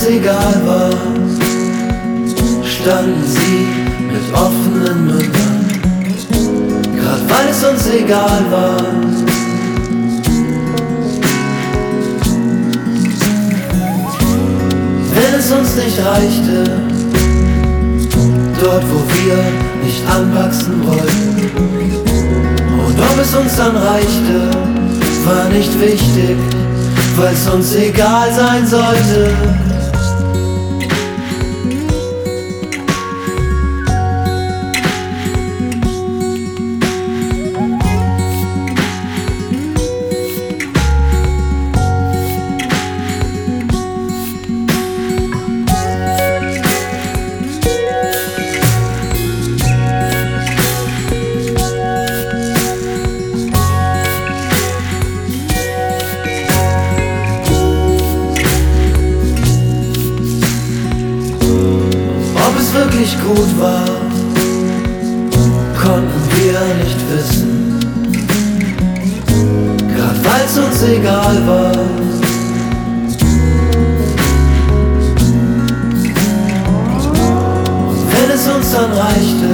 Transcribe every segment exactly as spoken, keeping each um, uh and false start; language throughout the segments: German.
egal war, standen sie mit offenen Mündern. Grad weil es uns egal war. Wenn es uns nicht reichte, dort wo wir nicht anwachsen wollten. Und ob es uns dann reichte, war nicht wichtig, weil es uns egal sein sollte. Wirklich gut war, konnten wir nicht wissen, grad weil's uns egal war. Und wenn es uns dann reichte,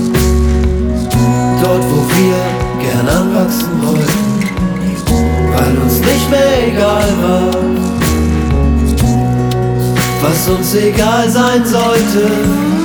dort wo wir gern anwachsen wollten, weil uns nicht mehr egal war, was uns egal sein sollte.